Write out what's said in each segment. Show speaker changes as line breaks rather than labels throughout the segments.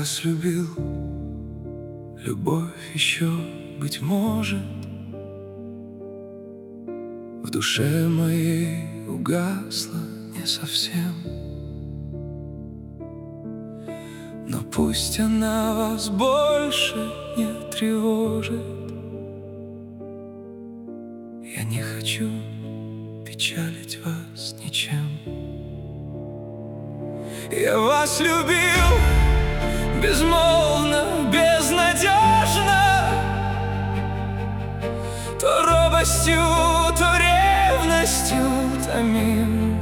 вас любил, любовь еще, быть может, в душе моей угасла не совсем. Но пусть она вас больше не тревожит. Я не хочу печалить вас ничем. Я вас любил безмолвно, безнадежно, то робостью, то ревностью томим.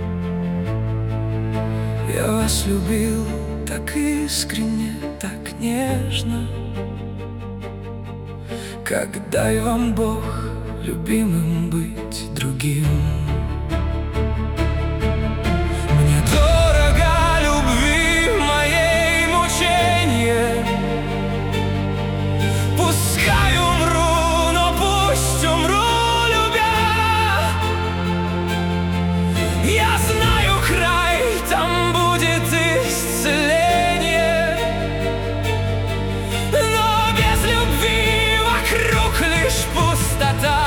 Я вас любил так искренне, так нежно, как дай вам Бог любимым быть другим. Мне дорого любви моей мученье, пускай умру, но пусть умру любя. Я знаю край, там будет исцеление, но без любви вокруг лишь пустота.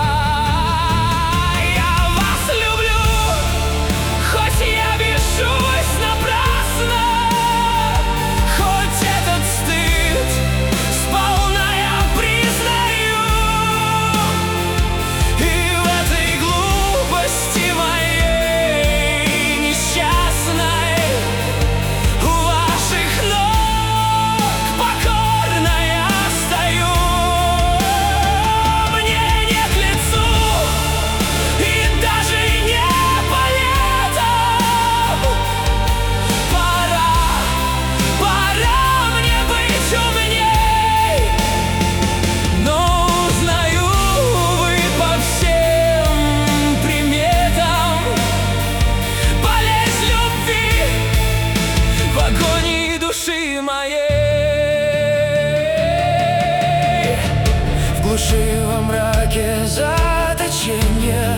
В глуши во мраке заточения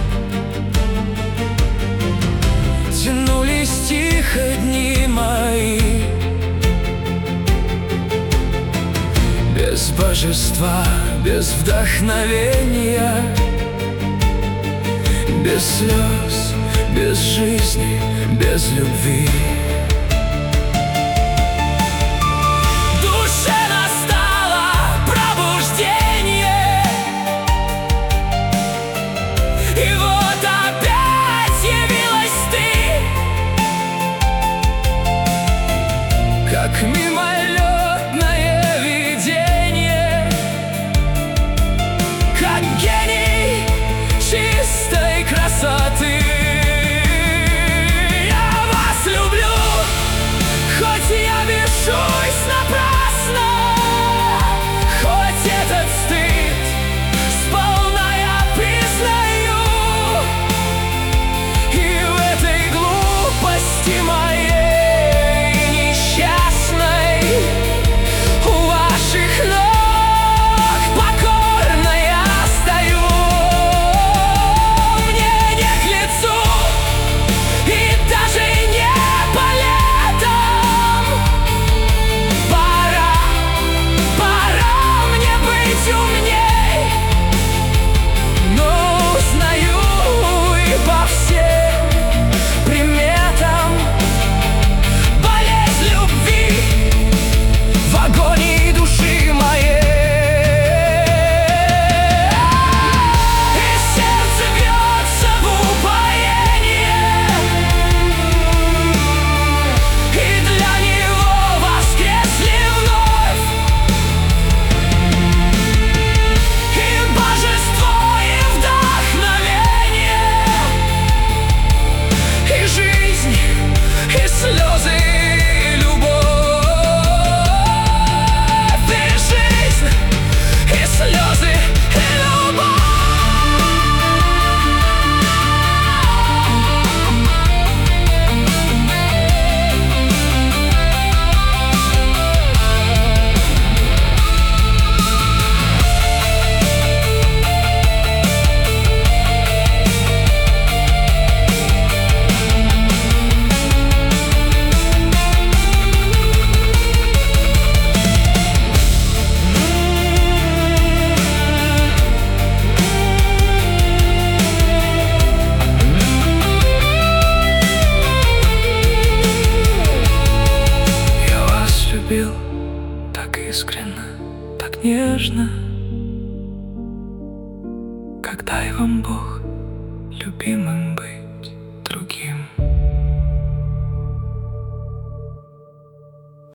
тянулись тихо дни мои, без божества, без вдохновения, без слез, без жизни, без любви. Как мимолетное видение, как гений чистой красоты. Я вас люблю. любил так искренне, так нежно. Как дай вам Бог любимым быть.